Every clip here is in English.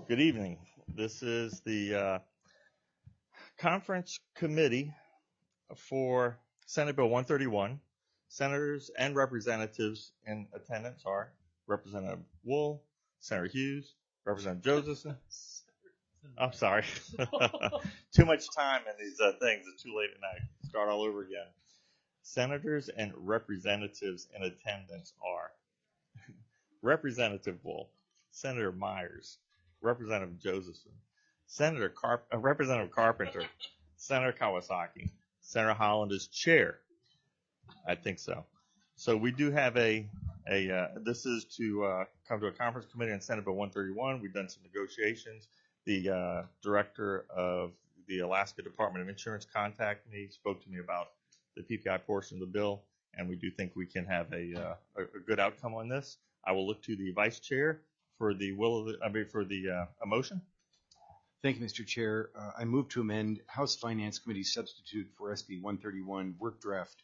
Good evening. This is the conference committee for Senate Bill 131. Senators and representatives in attendance are Representative Wool, Senator Hughes, Representative Josephson. I'm sorry. Too much time in these things. It's too late at night. Start all over again. Senators and representatives in attendance are Representative Wool, Senator Myers, Representative Josephson, Representative Carpenter, Senator Kawasaki, Senator Holland is chair. I think so. So we do have this is to come to a conference committee on Senate Bill 131. We've done some negotiations. The director of the Alaska Department of Insurance contacted me, spoke to me about the PPI portion of the bill, and we do think we can have a good outcome on this. I will look to the vice chair for the a motion. Thank you, Mr. Chair. I move to amend House Finance Committee substitute for SB 131 work draft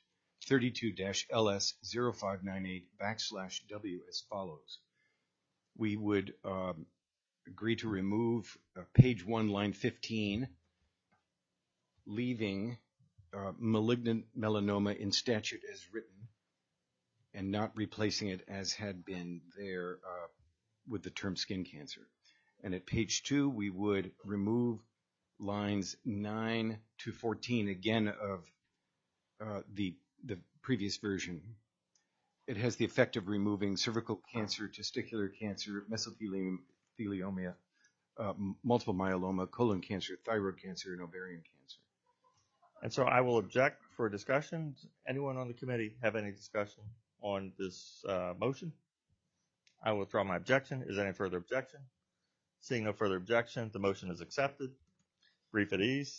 32-LS0598/W as follows. We would agree to remove page 1, line 15, leaving malignant melanoma in statute as written and not replacing it as had been there with the term skin cancer. And at page 2, we would remove lines 9 to 14, again, of the previous version. It has the effect of removing cervical cancer, testicular cancer, mesothelioma, multiple myeloma, colon cancer, thyroid cancer, and ovarian cancer. And so I will object for discussion. Anyone on the committee have any discussion on this motion? I will withdraw my objection. Is there any further objection? Seeing no further objection, the motion is accepted. Brief at ease.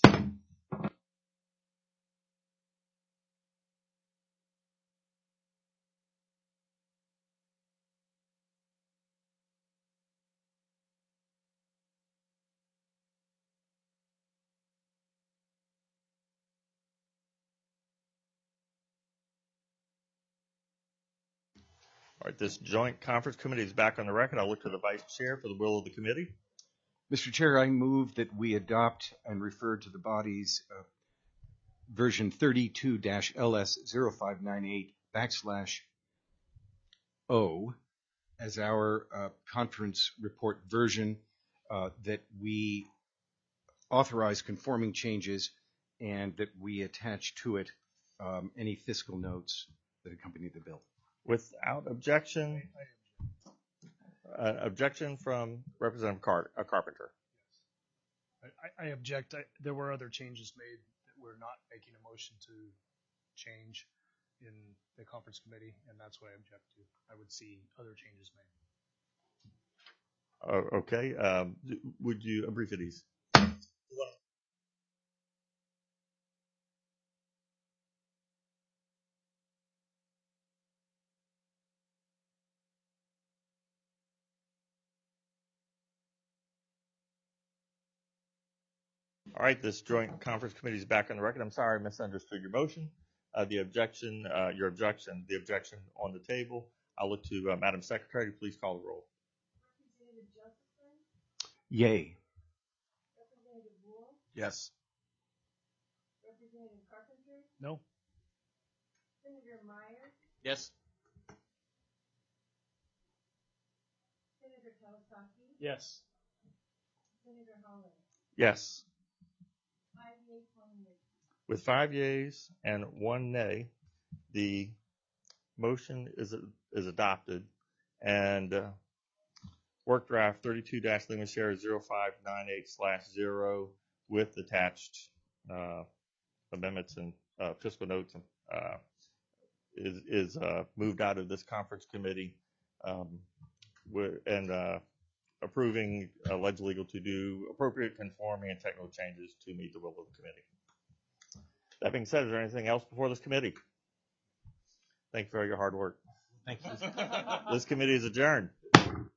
All right, this joint conference committee is back on the record. I'll look to the vice chair for the will of the committee. Mr. Chair, I move that we adopt and refer to the body's version 32-LS0598/O as our conference report version, that we authorize conforming changes and that we attach to it any fiscal notes that accompany the bill. Without objection, objection from Representative Carpenter. Yes. I object. There were other changes made that we're not making a motion to change in the conference committee, and that's what I object to. I would see other changes made. Okay. Would you brief at ease? All right, this joint conference committee is back on the record. I'm sorry I misunderstood your motion. The objection on the table. I'll look to Madam Secretary to please call the roll. Representative Josephson? Yay. Representative Wool? Yes. Representative Carpenter? No. Senator Myers? Yes. Senator Kawasaki? Yes. Senator Holland? Yes. 5 yeas, 1 nay. With 5 yeas and 1 nay, the motion is adopted, and work draft 32-Lima-Sierra-0598/0 with attached amendments and fiscal notes is moved out of this conference committee, and approving alleged legal to do appropriate conforming and technical changes to meet the will of the committee. That being said, is there anything else before this committee? Thank you for your hard work. Thank you. This committee is adjourned.